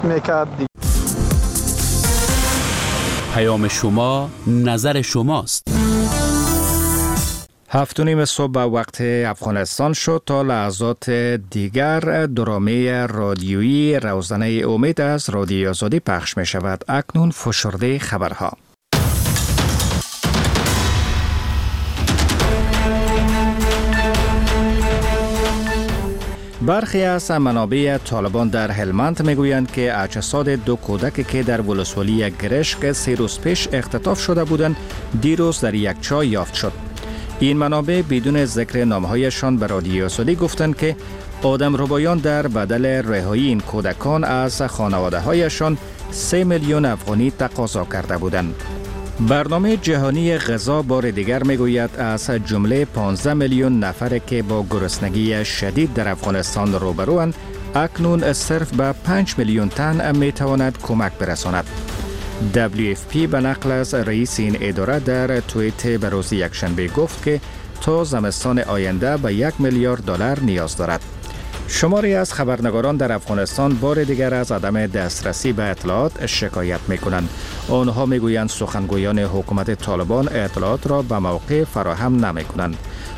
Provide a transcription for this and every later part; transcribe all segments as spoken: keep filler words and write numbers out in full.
میکرد. پیام شما نظر شماست. هفت و نیم صبح وقت افغانستان شد. تا لحظات دیگر درامه رادیویی روزنه امید از رادیوی آزادی پخش می شود. اکنون فشرده خبرها. برخی از منابع طالبان در هلمند میگویند که اجساد دو کودک که در ولسوالی گرشک سه روز پیش اختطاف شده بودند دیروز در یک چاه یافت شد. این منابع بدون ذکر نامهایشان به رادیوی آزادی گفتند که آدمربایان در بدل رهایی این کودکان از خانواده هایشان سه میلیون افغانی تقاضا کرده بودند. برنامه جهانی غذا بار دیگر میگوید از جمله پانزده میلیون نفر که با گرسنگی شدید در افغانستان روبروند، اکنون صرف به پنج میلیون تن میتواند کمک برساند. دبلیو اف پی به نقل از رئیس این اداره در توییت به روز یکشنبه گفت که تا زمستان آینده به یک میلیارد دلار نیاز دارد. شماری از خبرنگاران در افغانستان بار دیگر از عدم دسترسی به اطلاعات شکایت میکنند. آنها میگویند سخنگویان حکومت طالبان اطلاعات را به موقع فراهم نمیکنند.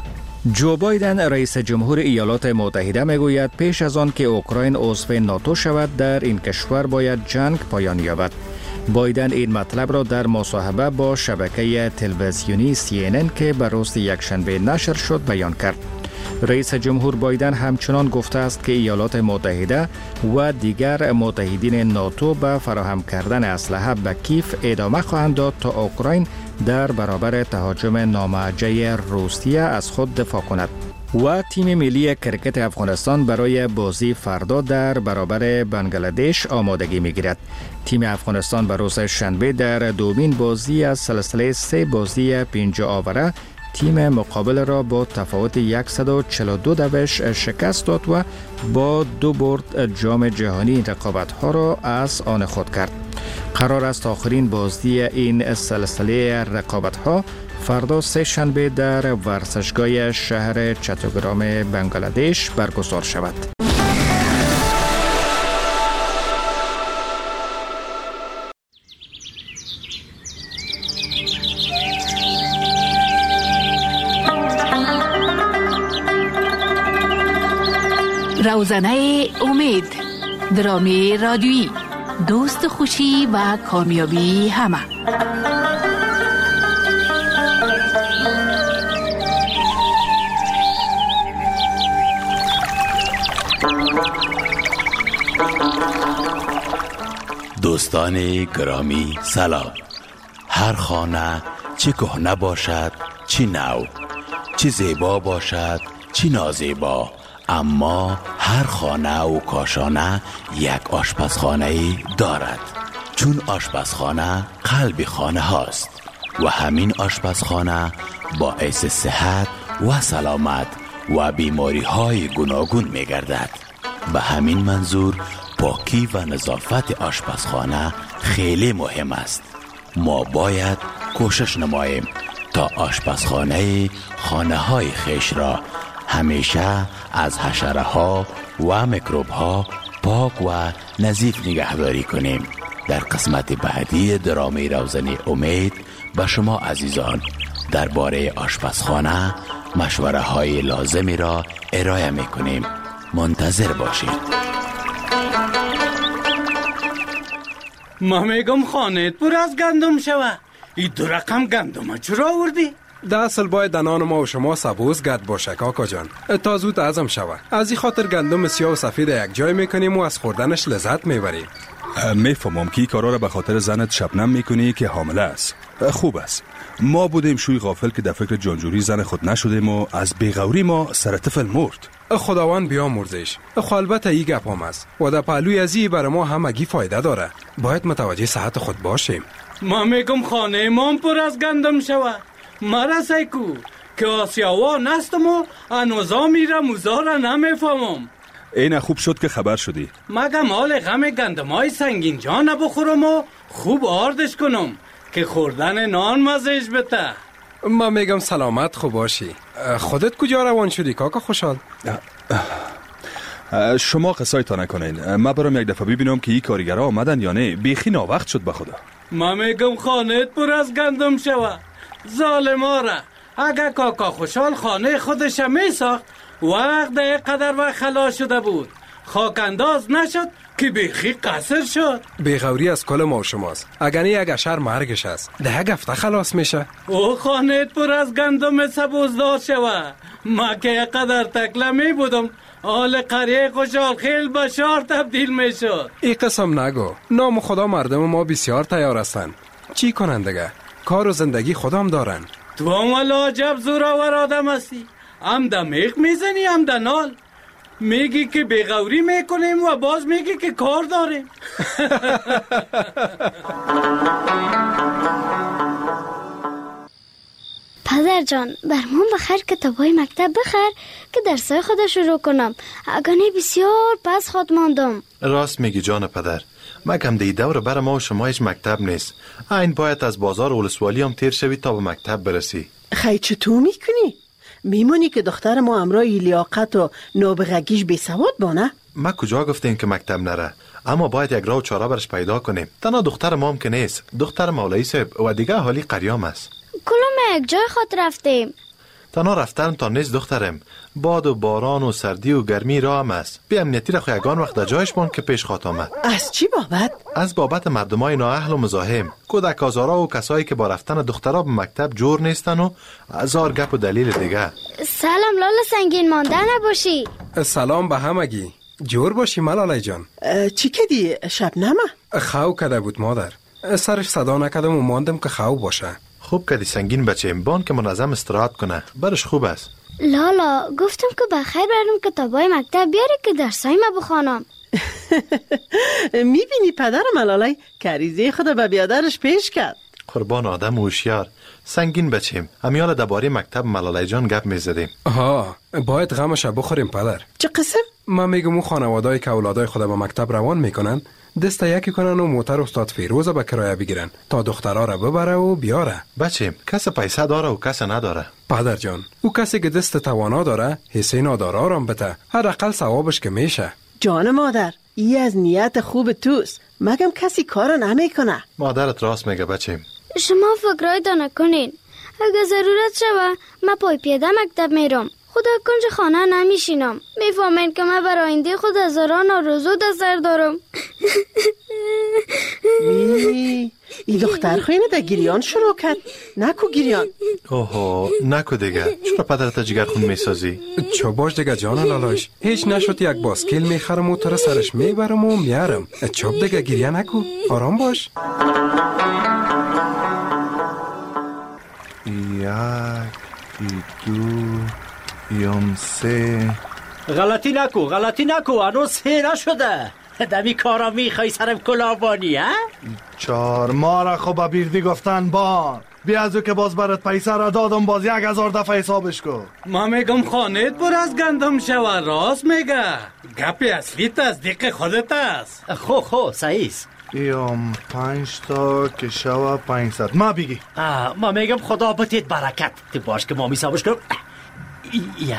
جو بایدن رئیس جمهور ایالات متحده میگوید پیش از آن که اوکراین عضو ناتو شود در این کشور باید جنگ پایان یابد. بایدن این مطلب را در مصاحبه با شبکه تلویزیونی سی ان ان که به روز یکشنبه نشر شد بیان کرد. رئیس جمهور بایدن همچنان گفته است که ایالات متحده و دیگر متحدین ناتو به فراهم کردن اسلحه به کیف ادامه خواهند داد تا اوکراین در برابر تهاجم ناموجه روسیه از خود دفاع کند. و تیم ملی کرکت افغانستان برای بازی فردا در برابر بنگلادش آمادگی می‌گیرد. تیم افغانستان به روز شنبه در دومین بازی از سلسله سه بازی پنج آوره تیم مقابل را با تفاوت صد و چهل و دو دوش شکست داد و با دو برد جام جهانی رقابت‌ها را از آن خود کرد. قرار است آخرین بازی این سلسله رقابت‌ها فردا سه شنبه در ورزشگاه شهر چتوگرام بنگلادش برگزار شود. روزنه امید، درامه رادیویی، دوست خوشی و کامیابی همه. دوستان گرامی سلام. هر خانه چه کهنه باشد چه نو، چه زیبا باشد چه نازیبا، اما هر خانه و کاشانه یک آشپزخانه دارد. چون آشپزخانه قلب خانه هاست و همین آشپزخانه باعث صحت و سلامت و بیماری های گوناگون می گردد. به همین منظور پاکی و نظافت آشپزخانه خیلی مهم است. ما باید کوشش نماییم تا آشپزخانه خانه های خیش را همیشه از حشره ها و میکروب ها پاک و نظیف نگهداری کنیم. در قسمت بعدی درامه روزنه امید به شما عزیزان درباره آشپزخانه مشوره های لازمی را ارائه میکنیم. منتظر باشید. ما میگم خانهت پر از گندم شوه. این دو رقم گندم چرا آوردی؟ ده اصل باید نان ما و شما سبوز گرد باشه کاکا جان، تا زود ازم شوه. از این خاطر گندم سیاه و سفید یک جای میکنیم و از خوردنش لذت میبریم. میفهمم که کارا را به خاطر زنت شبنم میکنی که حامله است. خوب است. ما بودیم شوی غافل که در فکر جانجوری زن خود نشدیم و از بیغوری ما سر طفل مرد. خداوند بیامرزش. خو البته ای گپ هم است و در پهلوی ازی برای ما همگی فایده داره. باید متوجه صحت خود باشیم. ما میگم خانه ما پر از گندم شوه. مرسای کو که آسیاوا نستم و انوزا میره موزا نمیفهمم. این خوب شد که خبر شدی. مگم حال غم گندمای سنگین جا نبخورم و خوب آردش کنم که خوردن نان مزهش بته. ما میگم سلامت خوب باشی. خودت کجا روان شدی کاکا خوشحال؟ شما قصایتان نکنین. ما برام یک دفعه ببینم که این کارگرها آمدن یا نه. بیخی ناوقت شد به خدا. ما میگم خانه پر از گندم شوه. ظالما را اگه کاکا خوشحال خانه خودش میساخت وقت ده قدر و خلاص شده بود. خاک انداز نشد که بیخی قصر شد. بیغوری از کل ما و شماست. اگر یک اشر مرگش است ده یک هفته خلاص میشه. او خانه پر از گندم سبوزدار شوه. ما که قدر تکله می بودم حال قریه خوشحال خیل به شار تبدیل می شد. ای قسم نگو. نام خدا مردم ما بسیار تیار هستن. چی کنن دیگه؟ کار و زندگی خودم دارن. تو هم والا عجب زورآور آدم هستی. هم ده میخ میزنی هم ده نال. میگی که بیغوری میکنیم و باز میگی که کار داریم. پدر جان برمون بخیر کتابای مکتب بخیر که درسای خود شروع کنم. اگه بسیار پس خود ماندم. راست میگی جان پدر. مگم دی دور بر ما و شما هیچ مکتب نیست. این باید از بازار ولسوالی هم تیر شوی تا به مکتب برسی. خیلی چطور میکنی؟ میمونی که دختر ما امرای لیاقت و نابغگیش بی سواد بانه؟ ما کجا گفتیم که مکتب نره؟ اما باید یک راه و چاره برش پیدا کنیم. تنها دختر ما هم که نیست. دختر مولایی صاحب و دیگه حالی قریام است. کلوم یک جای خود رفتیم. تنها رفتن تا نیست دخترم. باد و باران و سردی و گرمی راه هم است. بی امنیتی را خویگان وقت در جایش بان که پیش خواهد آمد. از چی بابت؟ از بابت مردمای نااهل و مزاحم، کودک آزارا و کسایی که با رفتن دخترها به مکتب جور نیستن و هزار گپ و دلیل دیگه. سلام لالا سنگین مانده نباشی. سلام به همگی. جور باشی ملالای جان. چی کدی شبنمه؟ خاو کده بود مادر. سرش صدا نکدم و ماندم که خاو باشه. خوب کدی سنگین بچه بان که منظم استراحت کنه. برش خوب است. لالا گفتم که بخیر برم کتابای مکتب بیاری که درسای ما بخوانم. میبینی پدر ملالای کریزه خود به بیادرش پیش کرد. قربان آدم هوشیار. سنگین بچیم. امیال درباره مکتب ملالای جان گپ میزدیم. آها باید غمش بخوریم پدر. چه قسم؟ من میگم اون خانواده‌ای که اولادای خود به مکتب روان میکنن دست یکی کنن و موتر استاد فیروز به کرایه بگیرن تا دخترها را ببره و بیاره. بچیم کس پیسه داره و کس نداره. پدر جان او کسی که دست توانا داره حصه نادارا را بده. هر اقل ثوابش که میشه. جان مادر ای از نیت خوب توست. مگم کسی کار نمیکنه. مادرت راست میگه بچیم. شما فکرای دا نکنین. اگه ضرورت شوه من پای پیاده مکتب میرم. خدا کنج خانه نمیشینم. میفهمین که من برای آینده خود هزاران آرزو در سر دارم. ای ای دختر خوینه در گریان شروع کرد. نکو گریان. اوه نکو دیگه. چرا پدرت جگر خون میسازی؟ چو باش دیگه جان لالاش. هیچ نشد یک باسکل میخرم و تو سرش میبرم و میارم. چوب دیگه گریه نکو. آرام باش. یک دو یم سه. غلطی نکو غلطی نکو هنوز سه نشده. دمی کارا میخوای سرم کلابانی ها؟ چار ما را خب بیردی گفتن بان. بیا ازو که باز برات پیسه را دادم باز یک هزار دفعه حسابش کن. ما میگم خانهت پر از گندم شوه. راست میگه. گپی اصلی تصدیق خودت است. خو خو صحیح. یم پنج تا که شوه پنجصد. ما بگی. ما میگم خدا بتید برکت. تو باش که ما میسابش کنم. یک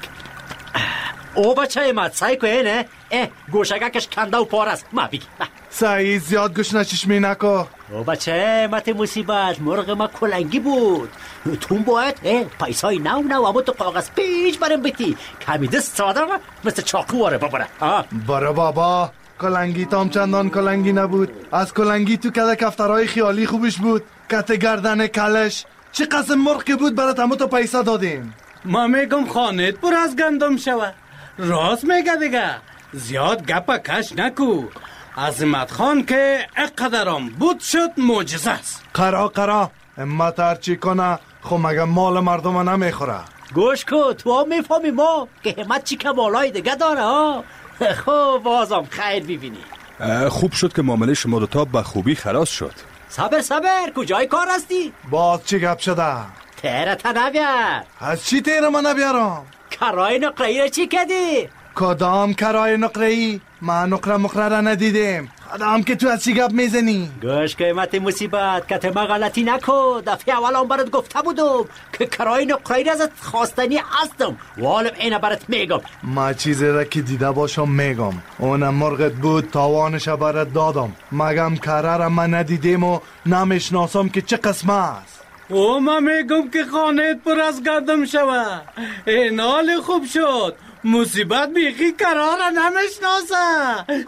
او بچه مد سعی که اینه گوشگکش کنده و پار است. ما بگی سعی زیاد گوش نچشمی نکو. او بچه مت مصیبت مرغ ما کلنگی بود. تو باید پیسای نو نو اما تو کاغذ پیش برم بیتی کمی دست ساده مثل چاقو واره ببره. برو بابا کلنگی تام چندان کلنگی نبود. از کلنگی تو کده کفترهای خیالی خوبش بود. کت گردن کلش چه قسم مرغ که بود برات همه تو پیسه دادیم. ما میگم خانهت پر از گندم شوه. راست میگه دیگه. زیاد گپا کش نکو. عظمت خان که اقدرام بود شد معجزه است. قرا قرا امت هرچی کنه خب مگه مال مردم نمیخوره. گوش کو تو هم میفهمی ما که همت چی کمالای دیگه داره ها. خب بازم خیر ببینی. خوب شد که معامله شما دوتا به خوبی خلاص شد. صبر صبر کجای کار هستی؟ باز چی گپ شده؟ تیره تا نبیر. از چی تیره من نبیارم؟ کرای نقره‌ای را چی کردی؟ کدام کرای نقره‌ای؟ ما نقره مقره را ندیدیم. آدم که تو از چی گپ میزنی؟ گوش قیمت مصیبت که ما غلطی نکن. دفعه اول هم برات گفته بودم که کرای نقره ازت خواستنی هستم و حالا اینه برات میگم. ما چیزی را که دیده باشم میگم. اونم مرغت بود تاوانش برات دادم. مگم کاره را من ندیدیم و نمیشناسم که چه قسمه است. او ما میگم که خانه پر از گندم شوه. این حال خوب شد. مصیبت بیخی کرا را نمیشناسه.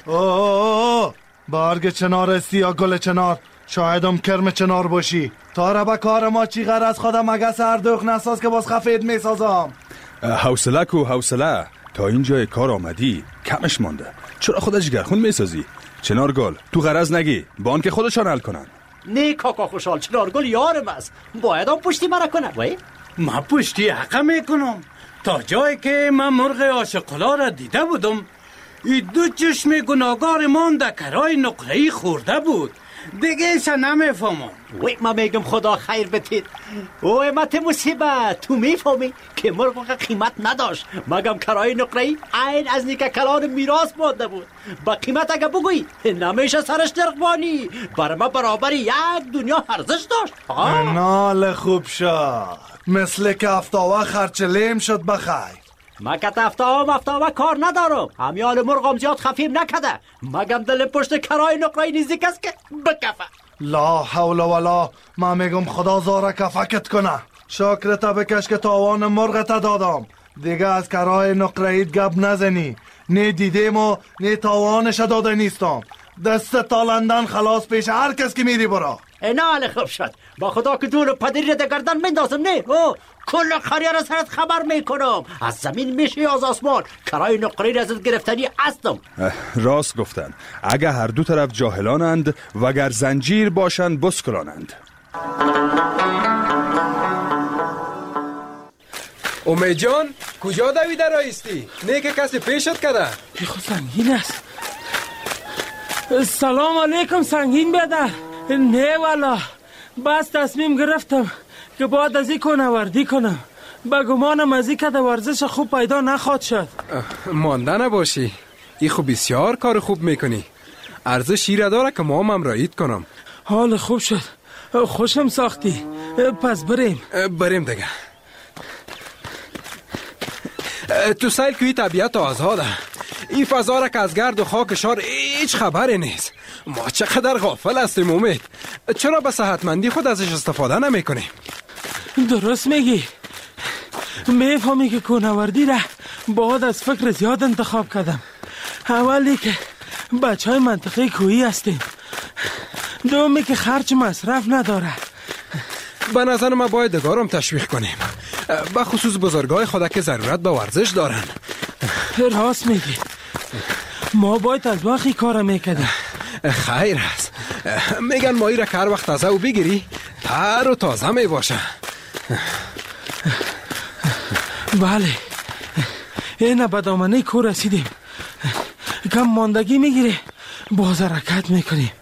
اوه برگ چنار استی یا گل چنار، شایدم کرم چنار باشی. تا را به کار ما چی غر از خودم مگه سردوخ نساز که باز خفید میسازم. حوصله کو حوصله، تا اینجای کار آمدی کمش مانده. چرا خودت جگرخون میسازی؟ چنارگل تو غرض نگی با آن که خودشان حل کنن. نه کاکا خوشحال، چنارگل یارم است، باید هم پشتی مرا کنه. وای ما پشتی حقا میکنم. تا جایی که من مرغ عاشقلا را دیده بودم، این دو چشم گناهگار من در کرای نقره‌ای خورده بود. دیگه ایشا نمیفهمم. وی ما میگم خدا خیر بتید. اوه مت مصیبت، تو میفهمی که مرغ قیمت نداشت مگم کرای نقره‌ای عین از نیکه کلان میراث مانده بود. با قیمت اگه بگویی نمیشه سرش درقبانی. برای ما برابر یک دنیا ارزش داشت. نال خوب شد، مثل که افتاوه خرچلیم شد بخیر. ما که افتاوه افتاوه کار ندارم. همیال مرغم زیاد خفیم نکده مگم دل پشت کرای نقره‌ای نزدیک است که بکفه. لا حول ولا، ما میگم خدا زاره کفکت کنه. شکرتا بکش که تاوان مرغت دادم. دیگه از کرای نقره‌ایت گپ نزنی. نه دیدیم و نه تاوانش داده نیستم. دست تالندن خلاص پیش هر کس که میری برا. اینا حال خوب شد. با خدا که دور پدری ده گردن مندازم. نه او کل خریر از سرت خبر میکنم. از زمین میشی از آسمان. کرای نقره ازت گرفتنی هستم. راست گفتن. اگه هر دو طرف جاهلانند وگر زنجیر باشند بسکلانند. امید جان کجا دویده رایستی؟ نه که کسی پیشت کده؟ ای خود سنگین است. سلام علیکم سنگین بیادر. نه والا بس تصمیم گرفتم که باید از این کنوردی کنم. با گمانم از این که ورزش خوب پیدا نخواد شد. مانده نباشی، ای خوب بسیار کار خوب میکنی. ارزشی را داره که ما هم رایید کنم. حال خوب شد، خوشم ساختی. پس بریم بریم دیگه. تو سیل کوی طبیعت آزاده. این فضا را که از گرد و خاک شار هیچ خبری نیست. ما چقدر غافل هستیم امید. چرا به صحتمندی خود ازش استفاده نمی کنیم؟ درست میگی. میفهمی که کوهنوردی را باید از فکر زیاد انتخاب کردم. اولی که بچه های منطقه کوهی هستیم، دومی که خرج مصرف نداره. به نظر ما باید دگارم تشویق کنیم، به خصوص بزرگای خدا که ضرورت به ورزش دارن. راست میگی، ما باید از وقتی کار میکردیم. خیر است. میگن مایی را که هر وقت تازه و بگیری تر و تازه می باشه. بله، این به دامنه کوه رسیدیم. کم ماندگی میگیره، باز حرکت میکنیم.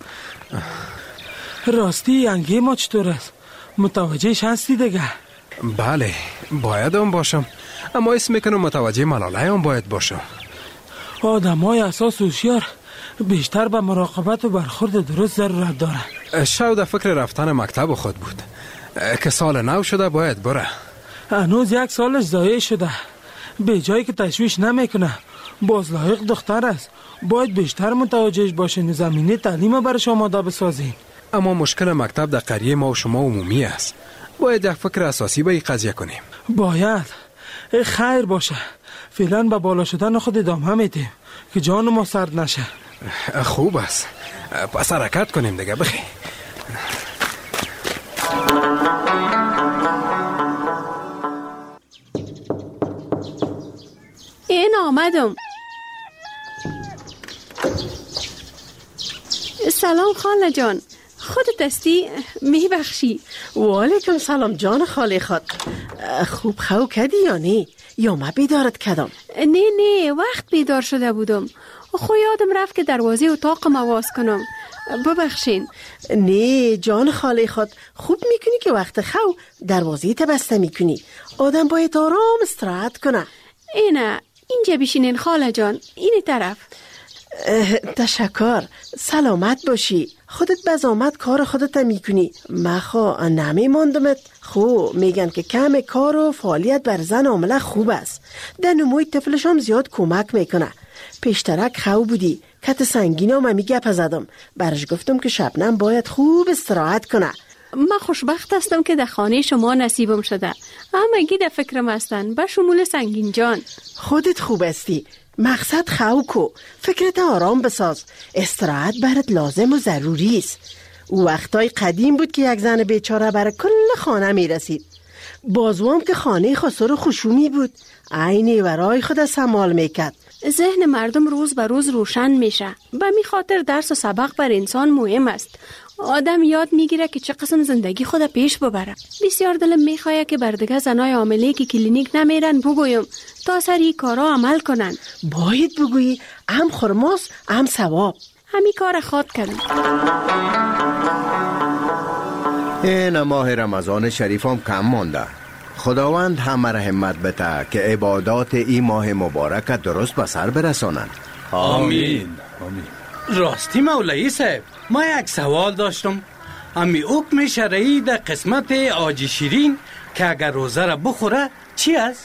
راستی انگی ما چطور است؟ متوجهش هستی دیگه؟ بله باید هم باشم، اما اسم میکنم متوجه ملاله هم باید باشم. آدم های اساس هوشیار بیشتر به مراقبت و برخورد درست ضرورت داره. شاید فکر رفتن مکتب خود بود که سال نو شده باید بره. هنوز یک سالش ضایع شده، به جایی که تشویش نمیکنه. باز لایق دختر است، باید بیشتر متوجهش باشه. زمینه تعلیم برش آماده بسازیم. اما مشکل مکتب در قریه ما و شما عمومی است. باید یک فکر اساسی به این قضیه کنیم. باید. خیر باشه، فعلا به بالا شدن خود ادامه میدیم که جان ما سرد نشه. خوب است، پس حرکت کنیم دیگه. بخی این آمدم. سلام خاله جان، خودت هستی؟ میبخشی. و علیکم سلام جان خاله خود. خوب خو کردی یا نه؟ یا ما بیدارت کردم؟ نه نه، وقت بیدار شده بودم. خو یادم رفت که دروازه اتاقم آواز کنم. ببخشین. نه جان خاله خود، خوب میکنی که وقت خو دروازه تا بسته میکنی. آدم باید آرام استراحت کنه. اینه، اینجا بشینین خاله جان، این طرف. تشکر. سلامت باشی. خودت بز آمد کار خودت میکنی. مخوا نمی ماندمت. خو میگن که کم کار و فعالیت بر زن عامله خوب است. در نموی طفلش هم زیاد کمک میکنه. پیشترک خو بودی کت سنگین هم همی گپ زدم. برش گفتم که شبنم باید خوب استراحت کنه. من خوشبخت هستم که در خانه شما نصیبم شده. اما گی در فکرم هستن به شمول سنگین جان. خودت خوب استی. مقصد خو کو. فکرت آرام بساز. استراحت برات لازم و ضروری است. او وقتای قدیم بود که یک زن بیچاره برای کل خانه می رسید. بازوام که خانه خسر و خشومی بود. عینی ورای خود سمال میکرد. ذهن مردم روز به روز روشن میشه. به می خاطر درس و سبق بر انسان مهم است. آدم یاد میگیره که چه قسم زندگی خود پیش ببره. بسیار دلم میخواه که بر دیگه زنای عامله که کلینیک نمیرن بگویم تا سر این کارا عمل کنن. باید بگویی هم خرماس هم ثواب. همین کار خواد کردم. این ماه رمضان شریف هم کم مانده. خداوند همه را همت بده که عبادات این ماه مبارک درست به سر برسانند. آمین. آمین. راستی مولوی صاحب، ما یک سوال داشتم. امی حکم شرعی در قسمت آجی شیرین که اگر روزه را بخوره چی است؟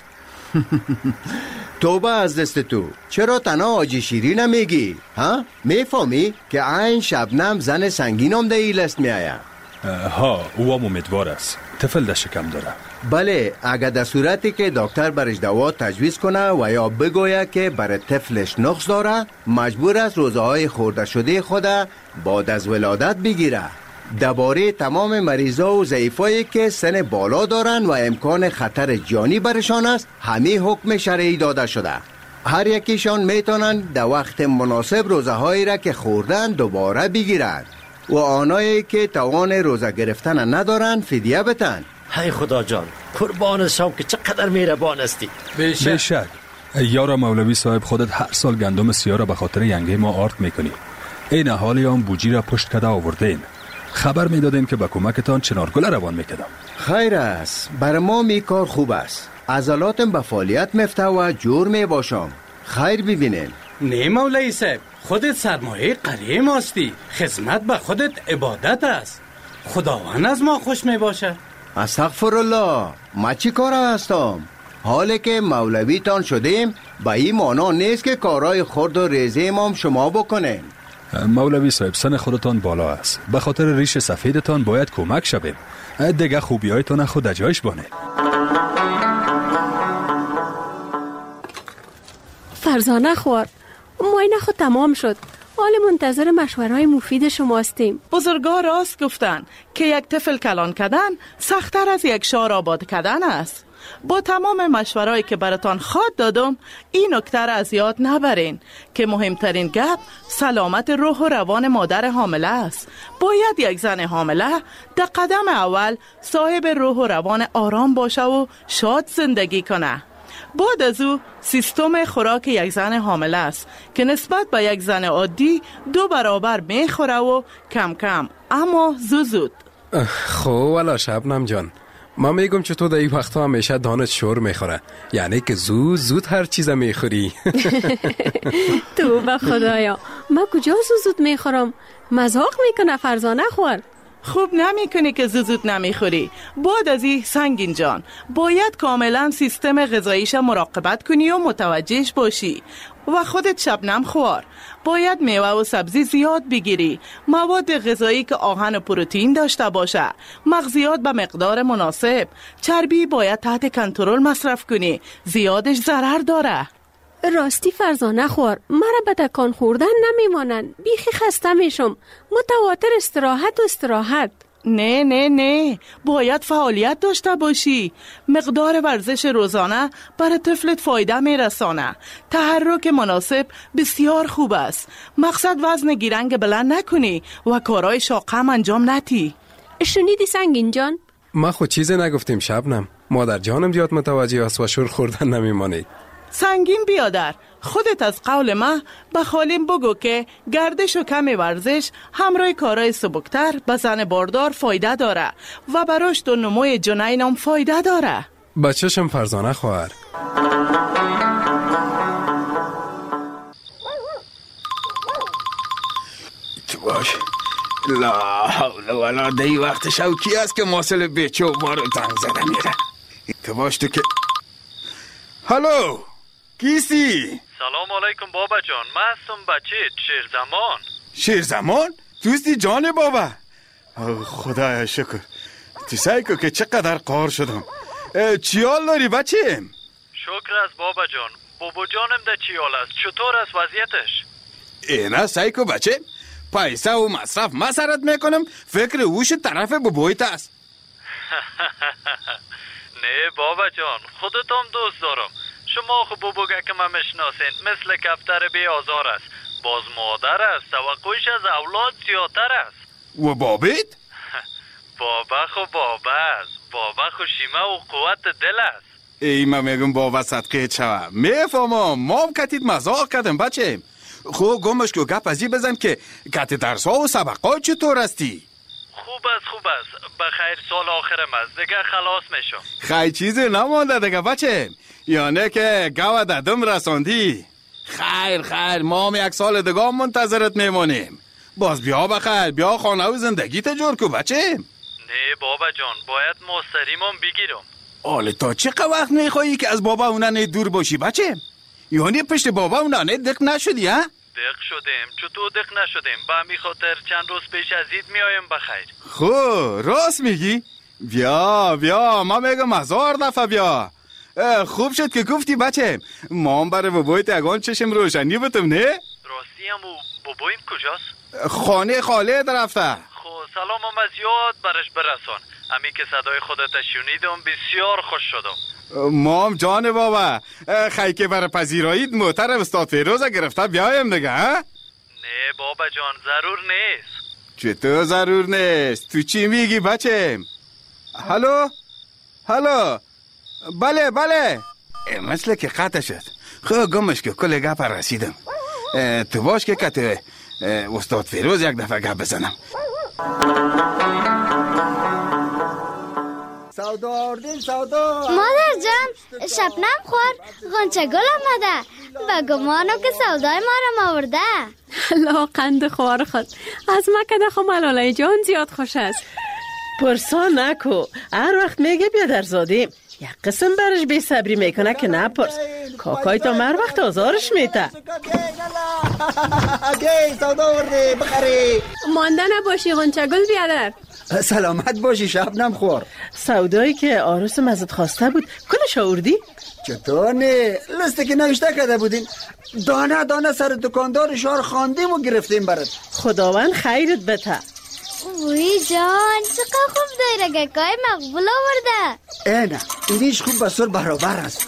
توبه از دست تو. چرا تنها آجی شیرین نمیگی؟ ها؟ میفهمی که عین شبنم زن سنگینم ده ای لست میآید؟ ها، او هم امیدوار است. طفل در شکم داره. بله، اگر در صورتی که دکتر برش دوا تجویز کنه و یا بگوید که برای طفلش نقص داره، مجبور است روزه های خورده شده خود بعد از ولادت بگیره. درباره تمام مریضا و ضعیفایی که سن بالا دارن و امکان خطر جانی برشان است، همه حکم شرعی داده شده. هر یکیشان میتونن در وقت مناسب روزه هایی را که خوردن دوباره بگیرند و آنایی که توان روزه گرفتن ندارن فدیه بتن. های خدا جان، قربان شام که چقدر مهربان استی. بشک بشک. یارا مولوی صاحب، خودت هر سال گندم سیاه را به خاطر ینگه ما آرد میکنی. این حالی هم بوجی را پشت کده آوردین. خبر میدادیم که با کمکتان چنارگل روان میکردم. خیر است، بر ما می کار خوب است. عضلاتم به فعالیت مفته و جور می باشم. خیر ببینین. نه مولوی صاحب، خودت سرمایه قریه ماستی. خدمت به خودت عبادت است. خداوند از ما خوش می باشه. استغفرالله، ما چی کار هستم؟ حالی که مولوی تان شدیم با این مانا نیست که کارهای خرد و ریزه ما شما بکنین. مولوی صاحب، سن خودتان بالا است. به خاطر ریش سفیدتان باید کمک شویم. دیگه خوبی هایتان خود جایش بانه. فرزانه خوار، معاینه خود تمام شد. حال منتظر مشورهای مفید شما هستیم. بزرگا راست گفتن که یک طفل کلان کردن سخت‌تر از یک شار آباد کردن است. با تمام مشورهایی که براتان خواد دادم، این نکته را از یاد نبرین که مهمترین گپ سلامت روح و روان مادر حامله است. باید یک زن حامله در قدم اول صاحب روح و روان آرام باشه و شاد زندگی کنه. بعد از او سیستم خوراک یک زن حامله است که نسبت به یک زن عادی دو برابر میخوره و کم کم اما زود زود. خب والا شبنم جان، ما میگم چطور در این وقتا همیشه دانت شور میخوره، یعنی که زود زود هر چیز میخوری. تو به خدایا، ما کجا زود زود میخورم؟ مذاق میکنه فرزانه خور. خوب نمی کنی که زود نمیخوری. بعد از این سنگین جان باید کاملا سیستم غذاییش مراقبت کنی و متوجهش باشی. و خودت شبنم خوار، باید میوه و سبزی زیاد بگیری، مواد غذایی که آهن و پروتئین داشته باشه، مغزیات به مقدار مناسب، چربی باید تحت کنترل مصرف کنی، زیادش ضرر داره. راستی فرزانه خور، مرا به تکان خوردن نمیمانن، بیخی خسته میشم. متواتر استراحت و استراحت. نه نه نه، باید فعالیت داشته باشی. مقدار ورزش روزانه برای طفلت فایده میرسانه. تحرک مناسب بسیار خوب است. مقصد وزن گیرنگ بلند نکنی و کارهای شاقم انجام ندی. شنیدی سنگین جان؟ ما خود چیزی نگفتیم شبنم. مادر جانم زیاد متوجه است و شور خوردن نمیمانی. سنگین بیادر، خودت از قول ما به خالیم بگو که گردش و کم ورزش همراه کارهای سبکتر به زن باردار فایده داره و به رشد و نموی جنین هم فایده داره. بچه‌شم فرزانه خواهر. باش. لا حول ولا دی وقت شو کی است که موصل بیچو بارو زنگ زده میره. تو باش تو که هلو کیستی؟ سلام علیکم بابا جان، من هستم بچه شیرزمان. شیرزمان؟ توستی جان بابا؟ خدایا شکر. تو سایکو که چقدر قهر شدم. چی حال داری بچیم؟ شکر است بابا جان. بابا جانم ده چی حال است؟ چطور است وضعیتش؟ اینا سایکو بچه پیسه و مصرف مسرت میکنم، فکر اوش طرف بابایت است. نه بابا جان، خودتم دوست دارم. شما خب بابوگه که من میشناسین مثل کفتر بی آزار است. باز مادر است، توقعش از اولاد زیادتر است. و بابیت؟ بابا خب بابا است. بابا خو شیمه و قوت دل است. ای من میگم بابا صدقه چوا میفهمم، ما کتید مزاق کردم بچه. خب گمش که گپ ازی بزن که کت درس ها و سبقات چطور استی؟ خوب است خوب است. بخیر سال آخرم است، دیگه خلاص میشم. خیلی چیزی نمانده دیگه بچه، یعنی که گوه ددم رساندی. خیر خیر ما هم یک سال دیگه منتظرت میمونیم. باز بیا بخیر، بیا خانه و زندگی تجور کو بچه. نه بابا جان، باید مستریمم بگیرم. آله تا چقدر وقت میخوایی که از بابا اونانه دور باشی بچه؟ یعنی پشت بابا اونانه دق نشدی ها؟ دق شدیم، چطور دق نشدیم؟ با همی خاطر چند روز پیش از اید میایم بخیر. خب راست میگی؟ بیا بیا ما میگم هزار دفعه بیا. خوب شد که گفتی بچه، ما هم برای بابایت اگان چشم روشنی بتم نه؟ راستی هم و بابایم کجاست؟ خانه خاله رفته. خب سلام هم از یاد برش برسان. امی که صدای خودت شنیدم بسیار خوش شدم. ما هم جان بابا، خیلی که برای پذیرایید موتر استاد فیروز گرفته بیایم دیگه ها؟ نه بابا جان ضرور نیست. چطور ضرور نیست؟ تو چی میگی بچه؟ هلو؟ هلو؟ بله بله مثل که قطع شد. خب گمش که کل گپ رسیدم. تو باش که کت استاد فیروز یک دفعه گپ بزنم. سودا آوردیم سودا. مادر جان شبنم خور غنچه گل آمده. و گمانو که سودای ما را آورده. لا قند خوار خود از مکده خو ملالای جان زیاد خوش است. پرسا نکو، هر وقت میگه بیا در زادیم یک قسم برش بی صبری میکنه که نپرس. کاکای تا مر وقت آزارش میته. اگه سودا آورده بخری. مانده نباشی غنچه گل بیادر. سلامت باشی شبنم خور. سودایی که آرسم ازت خواسته بود کلش آوردی؟ چطور نه؟ لسته که نوشته کرده بودین دانه دانه سر دکاندار شهر خواندیم و گرفتیم برات. خداوند خیرت بده. وی جان چقدر خوب داره گکای مقبول آورده. اینه اینیش خوب بسور برابر است.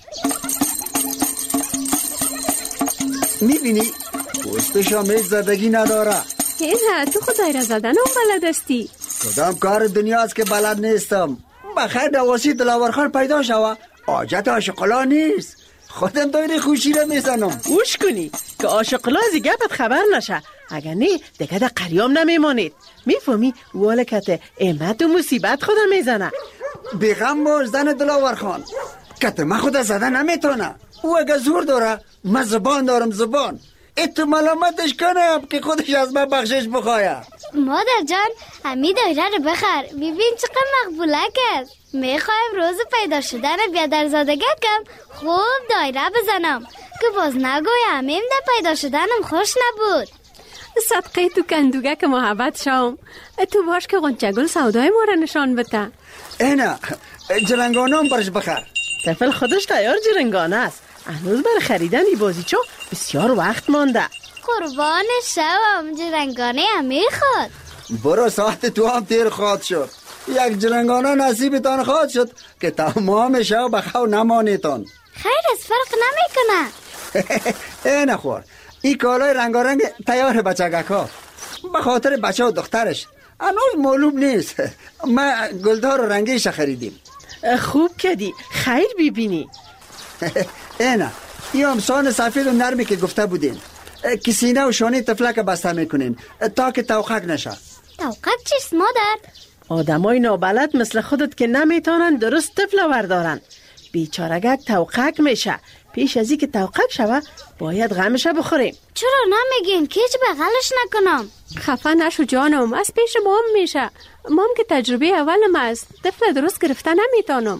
میبینی پوستش هم هیچ زدگی نداره. اینه تو خدای را زدن هم بلد استی. کدام کار دنیا است که بلد نیستم. بخیر دواسی دلاورخان پیدا شوه حاجت عاشقلا نیست. خودم دایره خوشی را میزنم. گوش کنی که عاشقلا از گپت خبر نشه. اگر نه دیگه در قریام نمیمانید. میفهمی والکت احمد و مصیبت خودم میزنه. بیغم باش زن دلاورخان، کت من خود زده نمیتونه. او اگه زور داره من زبان دارم زبان. اتو ملامتش کنم که خودش از من بخشش بخواه. مادر جان همی دایره رو بخر ببین چقدر مقبوله کرد. میخوایم روز پیدا شدن بیادر زادگه کم خوب دایره بزنم که باز نگوی همیم ده پیدا شدنم خوش نبود. صدقه تو کندوگه که محبت شام. تو باش که غنچه گل سودای ما را نشان بده. اینه جرنگانه هم برش بخر. طفل خودش تیار جرنگانه است. هنوز برای خریدن ای بازیچو بسیار وقت مانده. قربان شوم جرنگانه هم میخواد. برو ساعت تو هم تیر خواد شد. یک جرنگانه نصیبتان خواد شد که تمام شو بخو نمانیتان. خیر از فرق نمیکنه. اینه خور این کالای رنگارنگ تیار بچگک ها به خاطر بچه و دخترش. هنوز معلوم نیست. ما گلدار و رنگیش خریدیم. خوب کردی خیر ببینی. اینه این همسان سفید و نرمی که گفته بودین که سینه و شانه تفلک بسته میکنین تا که توقق نشه. توقق چیست مادر؟ آدمای نابلد مثل خودت که نمیتونن درست طفل وردارن. بیچارگک توقق میشه. پیش ازی که توقق شوه باید غمشه بخوریم. چرا نمیگین که هیچ بغلش نکنم؟ خفه نشو جانم، از پیش مام میشه. مام که تجربه اولم است، طفل درست گرفته نمیتونم.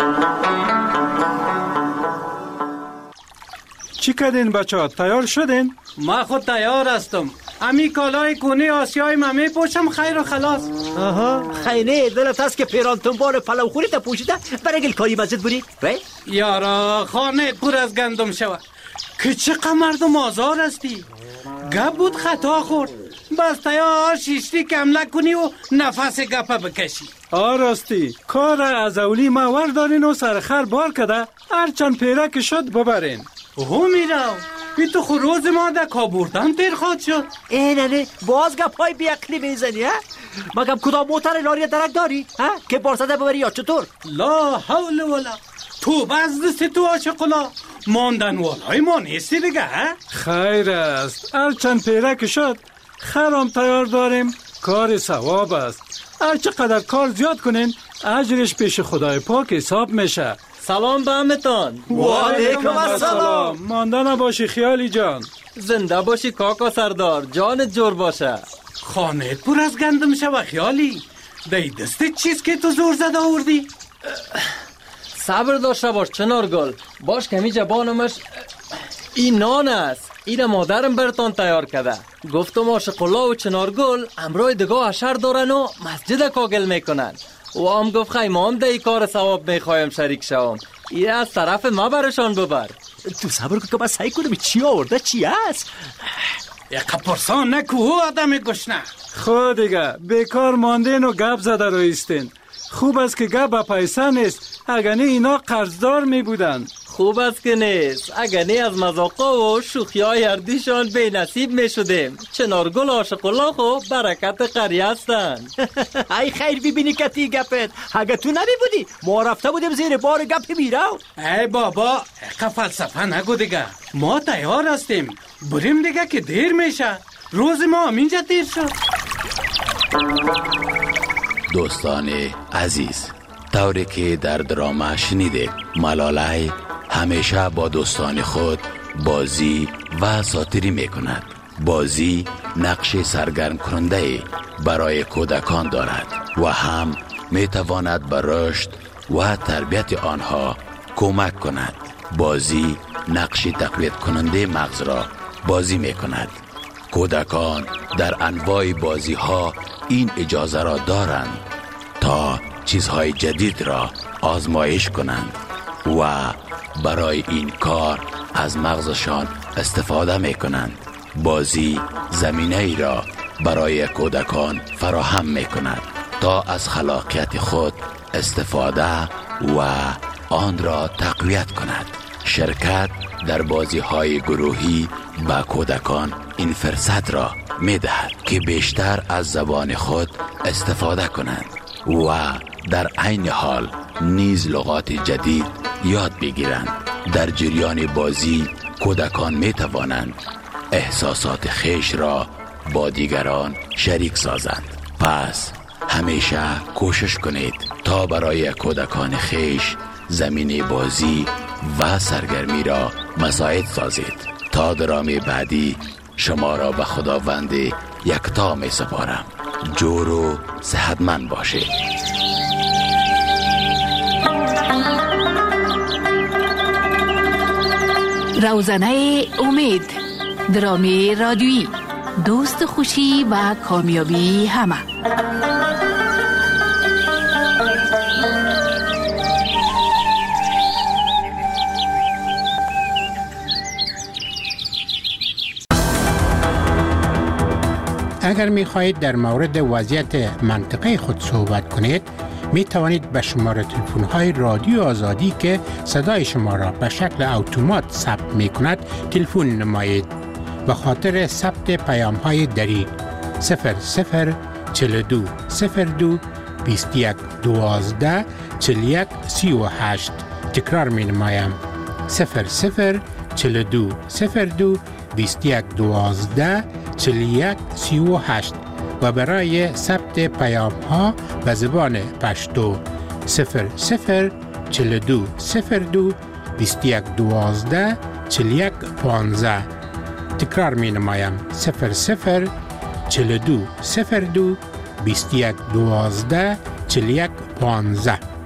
چی کردین بچه ها؟ تیار شدین؟ ما خود تیار هستم. امی کالای کونه آسیای ما میپوشم خیر و خلاص. آها خیلی دلت هست که پیران تنبار پلو خوری تا پوشیده برای گل کاری مسجد بودی؟ یارا خانه پر از گندم شود که چقدر مردم آزار هستی. گپ بود خطا خورد، بس تیار شیشتی کم نکنی و نفس گپه بکشی. آراستی کار از اولی مور دارین و سرخر بار کده هرچند پیره که شد ببرین. او میراو بی تو خروز ما در کابوردن تیر خواد شد. اینه نه باز گپ های بیعقلی میزنی ها؟ مگم کدام موتر لاری درک داری ها که بارسده ببری یا چطور؟ لا حول ولا تو باز دست تو عاشقلا ماندن والای ما نیستی دیگه ها؟ خیر است، هرچند پیره که شد خرام تیار داریم، کار ثواب است. هر چقدر کار زیاد کنین اجرش پیش خدای پاک حساب میشه. سلام به همتان. و علیکم السلام. مانده نباشی خیالی جان. زنده باشی کاکا سردار، جانت جور باشه. خانه پر از گندم شوه خیالی. دی دسته چیز که تو زور زده آوردی؟ صبر داشته باش چنارگل، باش کمی جبانمش. این نان است، این مادرم برتان تیار کرده. گفتم عاشق‌الله و چنارگل امرای دگاه اشر دارن و مسجد کاگل میکنن. و هم گفت خیمه هم ده کار ثواب میخوایم شریک شوم. این از طرف ما برشان ببر. تو صبر کن که من سعی کنم چی آورده چی است. یک پرسان نکو آدم گشنه. خود دیگه بیکار ماندین و گپ زده رو ایستین. خوب است که گپ پیسه نیست، اگه اینا قرضدار می بودن. خوب است که نیست، اگه نه از مذاقا و شوخی های هردیشان بی نصیب می شدیم. چنارگل عاشق‌الله خو برکت قریه هستن. ای خیر ببینی کتی گپت، اگه تو نمی بودی ما رفته بودیم زیر بار گپ میراو. ای بابا اقا فلسفه نگو دیگه، ما تیار هستیم، بریم دیگه که دیر میشه. روز ما همینجا دیر شد. دوستان عزیز، طوری که در دراما شنیدید، ملالای همیشه با دوستان خود بازی و ساتری می کند. بازی نقش سرگرم کننده برای کودکان دارد و هم می تواند به رشد و تربیت آنها کمک کند. بازی نقش تقویت کننده مغز را بازی می کند. کودکان در انواع بازی ها این اجازه را دارند تا چیزهای جدید را آزمایش کنند و برای این کار از مغزشان استفاده می کنند. بازی زمینه ای را برای کودکان فراهم می کند تا از خلاقیت خود استفاده و آن را تقویت کند. شرکت در بازی های گروهی با کودکان این فرصت را می دهد که بیشتر از زبان خود استفاده کنند و در عین حال نیز لغات جدید یاد بگیرند. در جریان بازی کودکان می توانند احساسات خویش را با دیگران شریک سازند. پس همیشه کوشش کنید تا برای کودکان خویش زمینه بازی و سرگرمی را مساعد سازید. تا درام بعدی شما را به خداوند یکتا می سپارم. جور و صحتمند باشید. روزنه امید، درامی رادیویی، دوست خوشی و کامیابی همه. اگر می خواهید در مورد وضعیت منطقه خود صحبت کنید، می توانید به شماره تلفن های رادیو آزادی که صدای شما را به شکل اتومات ثبت می کند تلفن نمایید. به خاطر ثبت پیام های دری صفر صفر چهل و دو صفر دو بیست و یک دوازده چهل و یک سی و هشت. تکرار می نمایم صفر صفر چهل و دو صفر دو بیست و یک دوازده چهل و یک سی و هشت و برای ثبت پیام ها به زبان پشتو صفر صفر چهل و دو صفر دو بیست و یک دوازده چهل و یک پانزده. تکرار می نمایم صفر صفر چهل و دو صفر دو بیست و یک دوازده چهل و یک پانزده.